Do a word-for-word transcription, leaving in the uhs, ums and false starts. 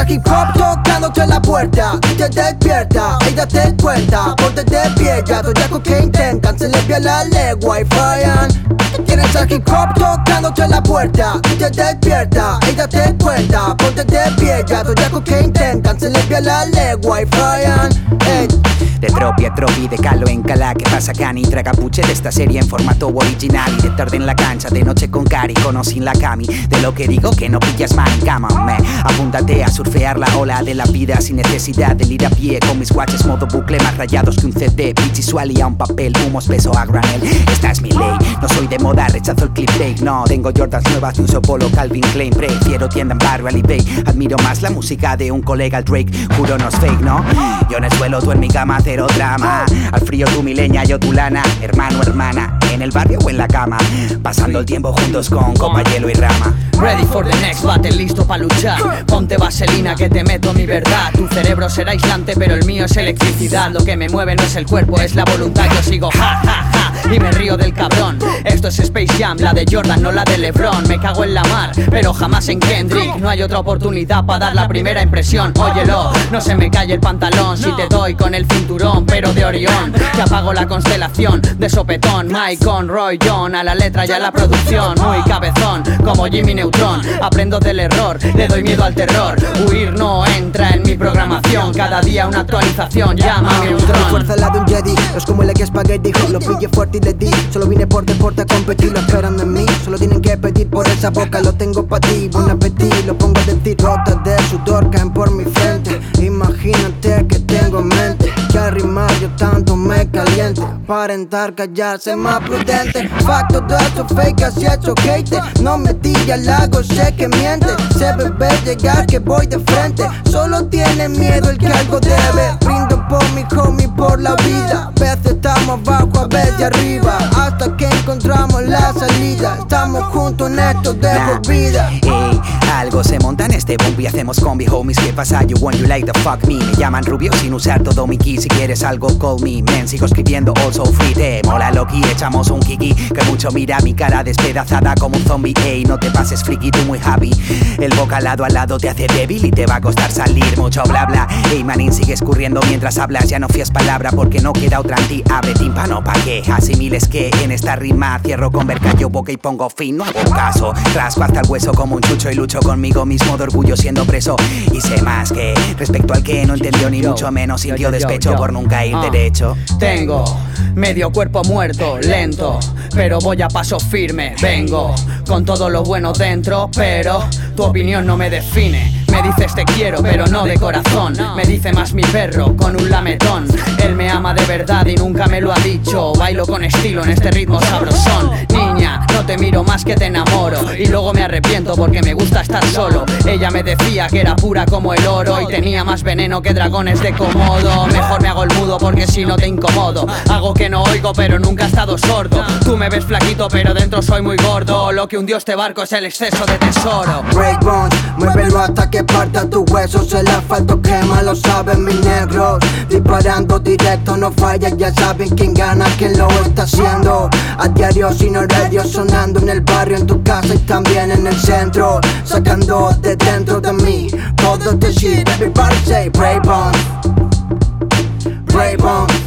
el hip hop tocándote en la puerta y te despierta, y date cuenta, ponte de pie, ya dos yacos que intentan, se les ve la legua y fallan. Tienes el hip hop tocándote en la puerta y te despierta, y date cuenta, ponte de pie, ya dos yacos que intentan, se les ve la legua y fallan. Ey. De tropi a tropi, de calo en cala, que pasa cani, traga puche de esta serie en formato original. Y de tarde en la cancha, de noche con cari, con o sin la cami. De lo que digo que no pillas man, cama, me. Apúntate a surfear la ola de la vida sin necesidad de ir a pie. Con mis watches modo bucle, más rayados que un C D. Pitch visual y a un papel, humo espeso a granel. Esta es mi ley, no soy de moda, rechazo el clickbait. No, tengo Jordans nuevas, uso polo, Calvin Klein. Prefiero tienda en barrio, Alibay. Admiro más la música de un colega, el Drake. Juro no es fake, ¿no? Yo en el suelo, tú en mi cama, cero drama. Al frío tu mileña, yo tu lana. Hermano, hermana, en el barrio o en la cama. Pasando el tiempo juntos con copa, hielo y rama. Ready for the next battle, listo pa' luchar. Ponte vaselina que te meto mi verdad. Tu cerebro será aislante pero el mío es electricidad. Lo que me mueve no es el cuerpo, es la voluntad. Yo sigo ja ja ja y me río del cabrón. Esto es Space Jam, la de Jordan, no la de LeBron. Me cago en la mar, pero jamás en Kendrick. No hay otra oportunidad para dar la primera impresión. Óyelo, no se me calle el pantalón si te doy con el cinturón, pero de Orión. Te apago la constelación de sopetón. Mike con Roy John, a la letra y a la producción. Muy cabezón, como Jimmy Neutron. Aprendo del error, le doy miedo al terror. Huir no entra en mi programación. Cada día una actualización, llámame un Mi dron. fuerza la de un Jedi, no es como el que Spaghetti. Lo pillé fuerte y le di, solo vine por deporte a competir. Lo esperan de mí, solo tienen que pedir por esa boca. Lo tengo pa' ti, buen apetito. Lo pongo a decir, gotas de sudor caen por mi frente. Imagínate que tengo en mente que al rimar yo tanto me caliente. Aparentar callarse más prudente. Fuck todo eso fake, así hecho hate. No me digas lago, sé que miente. Se ve ver llegar que voy de frente. Solo tiene miedo el que algo debe. Brindo por mi homie, por la vida. A veces estamos abajo, a veces arriba. Hasta que encontramos la salida. Estamos juntos en esto de por vida. Ey, algo se monta en este boom y hacemos combi, homies. ¿Qué pasa? You want you like the fuck me. Me llaman rubio sin usar todo mi ki. Si quieres algo, call me, man. Sigo escribiendo also free. Te mola Loki, echamos un kiki. Que mucho mira mi cara despedazada como un zombie. Ey, no te pases friki, tú muy happy. El boca lado a lado te hace débil y te va a costar salir. Mucho bla bla. Ey, manín, sigue escurriendo mientras hablas. Ya no fías palabra porque no queda otra en ti. Abre tímpano pa' que asimiles que en esta rima cierro con ver callo boca y pongo fin. No hago caso, rasgo hasta el hueso como un chucho y lucho conmigo mismo de orgullo siendo preso. Y sé más que respecto al que no entendió ni mucho menos sintió despecho por nunca ir derecho. Tengo medio cuerpo muerto, lento, pero voy a paso firme. Vengo con todo lo bueno dentro, pero tu opinión no me define. Me dices te quiero, pero no de corazón. Me dice más mi perro con un lametón. Él me ama de verdad y nunca me lo ha dicho. Bailo con estilo en este ritmo sabrosón. Niña, no te miro más que te enamoro. Y luego me arrepiento porque me gusta estar solo. Ella me decía que era pura como el oro y tenía más veneno que dragones de Komodo. Mejor me hago el mudo porque si no te incomodo. Hago que no oigo pero nunca he estado sordo. Tú me ves flaquito pero dentro soy muy gordo. Lo que hundió este barco es el exceso de tesoro. Great Bones, muévelo hasta que parta tu huesos. El asfalto quema, lo saben mis negros. Disparando directo, no falla, ya saben quién gana, quién lo está haciendo. A diario sin horario, sonando en el barrio, en tu casa y también en el centro. Sacando de dentro de mí todo este shit. Everybody say Great Bones, Great Bones.